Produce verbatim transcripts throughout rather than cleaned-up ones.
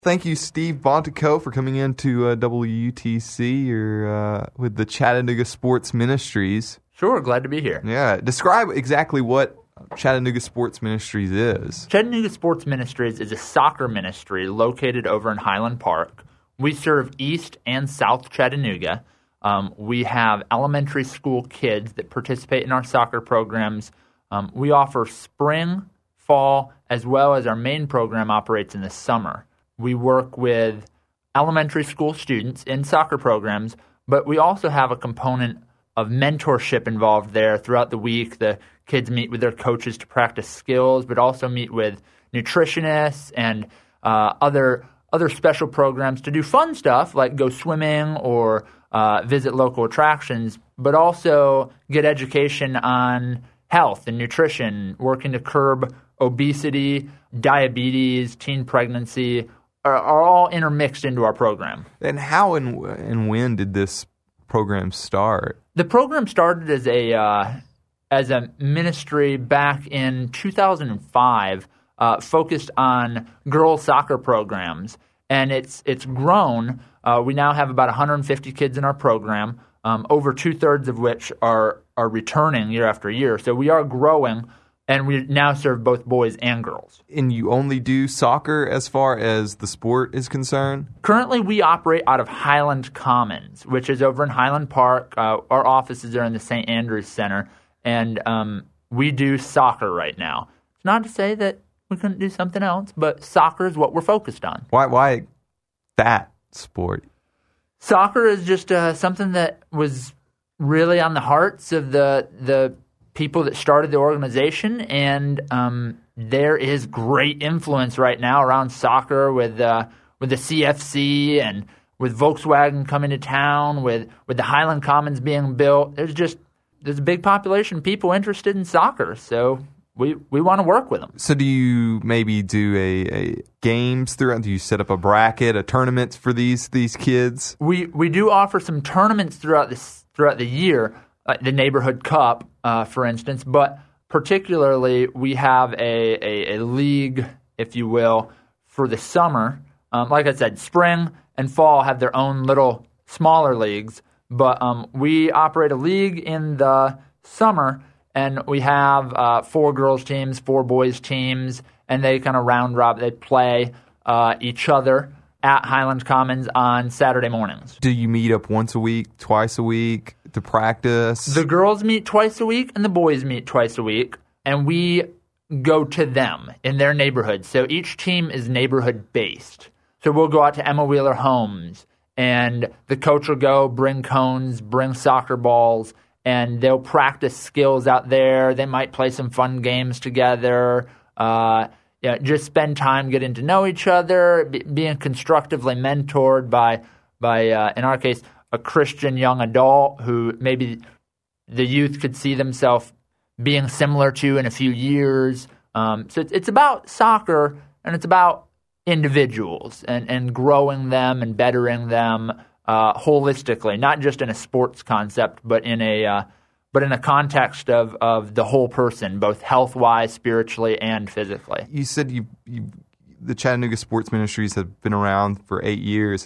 Thank you, Steve Bontico, for coming into uh, W U T C. You're uh, with the Chattanooga Sports Ministries. Sure, glad to be here. Yeah, describe exactly what Chattanooga Sports Ministries is. Chattanooga Sports Ministries is a soccer ministry located over in Highland Park. We serve East and South Chattanooga. Um, we have elementary school kids that participate in our soccer programs. Um, we offer spring, fall, as well as our main program operates in the summer. We work with elementary school students in soccer programs, but we also have a component of mentorship involved there throughout the week. The kids meet with their coaches to practice skills, but also meet with nutritionists and uh, other other special programs to do fun stuff like go swimming or uh, visit local attractions, but also get education on health and nutrition, working to curb obesity, diabetes, teen pregnancy, are, are all intermixed into our program. And how and, and when did this program start? The program started as a uh, as a ministry back in two thousand five, uh, focused on girls soccer programs, and it's it's grown. Uh, we now have about one hundred fifty kids in our program, um, over two thirds of which are are returning year after year. So we are growing, and we now serve both boys and girls. And you only do soccer as far as the sport is concerned? Currently, we operate out of Highland Commons, which is over in Highland Park. Uh, our offices are in the Saint Andrews Center, and um, we do soccer right now. It's not to say that we couldn't do something else, but soccer is what we're focused on. Why, why that sport? Soccer is just uh, something that was really on the hearts of the the people that started the organization, and um, there is great influence right now around soccer with uh, with the C F C and with Volkswagen coming to town, with, with the Highland Commons being built. There's just there's a big population of people interested in soccer, so we we want to work with them. So do you maybe do a, a games throughout? Do you set up a bracket, a tournament for these these kids? We we do offer some tournaments throughout this throughout the year, like the Neighborhood Cup, uh, for instance. But particularly, we have a, a, a league, if you will, for the summer. Um, like I said, spring and fall have their own little smaller leagues, but um, we operate a league in the summer. And we have uh, four girls teams, four boys teams, and they kind of round robin. They play uh, each other at Highland Commons on Saturday mornings. Do you meet up once a week, twice a week to practice? The girls meet twice a week, and the boys meet twice a week, and we go to them in their neighborhood. So each team is neighborhood-based. So we'll go out to Emma Wheeler Homes, and the coach will go bring cones, bring soccer balls, and they'll practice skills out there. They might play some fun games together, uh, you know, just spend time getting to know each other, be, being constructively mentored by, by uh, in our case, a Christian young adult who maybe the youth could see themselves being similar to in a few years. Um, so it's, it's about soccer, and it's about individuals and, and growing them and bettering them Uh, holistically, not just in a sports concept, but in a uh, but in a context of, of the whole person, both health-wise, spiritually, and physically. You said you, you the Chattanooga Sports Ministries have been around for eight years.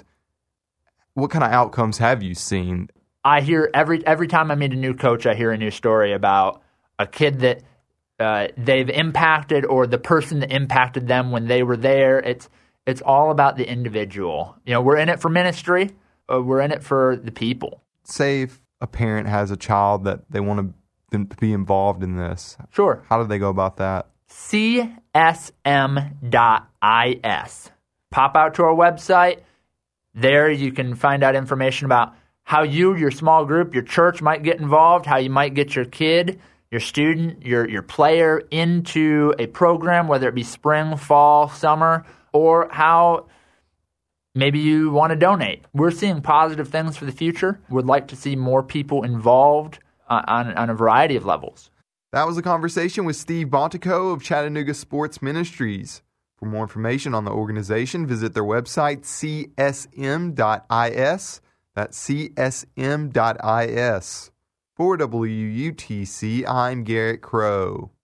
What kind of outcomes have you seen? I hear every every time I meet a new coach, I hear a new story about a kid that uh, they've impacted or the person that impacted them when they were there. It's it's all about the individual. You know, we're in it for ministry. Uh, we're in it for the people. Say if a parent has a child that they want to be involved in this. Sure. How do they go about that? C S M dot I S. Pop out to our website. There you can find out information about how you, your small group, your church might get involved, how you might get your kid, your student, your, your player into a program, whether it be spring, fall, summer, or how maybe you want to donate. We're seeing positive things for the future. We'd like to see more people involved uh, on, on a variety of levels. That was a conversation with Steve Bontico of Chattanooga Sports Ministries. For more information on the organization, visit their website, C S M dot I S. That's C S M dot I S. For W U T C, I'm Garrett Crow.